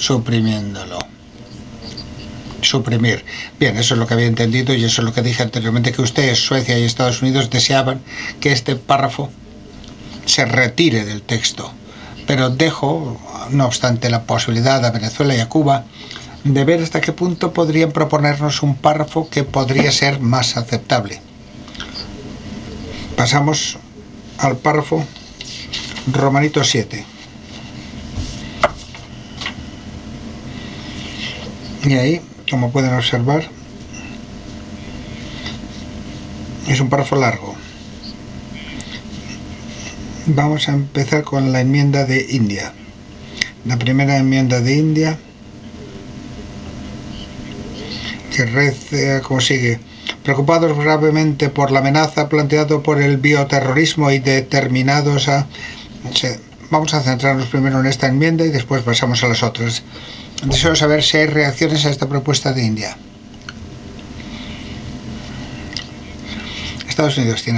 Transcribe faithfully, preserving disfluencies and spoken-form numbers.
suprimiéndolo. Suprimir. Bien, eso es lo que había entendido y eso es lo que dije anteriormente, que ustedes, Suecia y Estados Unidos, deseaban que este párrafo se retire del texto. Pero dejo, no obstante, la posibilidad a Venezuela y a Cuba de ver hasta qué punto podrían proponernos un párrafo que podría ser más aceptable. Pasamos al párrafo Romanito siete. Y ahí, como pueden observar, es un párrafo largo. Vamos a empezar con la enmienda de India. La primera enmienda de India, que reza como sigue: preocupados gravemente por la amenaza planteada por el bioterrorismo y determinados a... Vamos a centrarnos primero en esta enmienda y después pasamos a las otras. Deseo saber si hay reacciones a esta propuesta de India. Estados Unidos tiene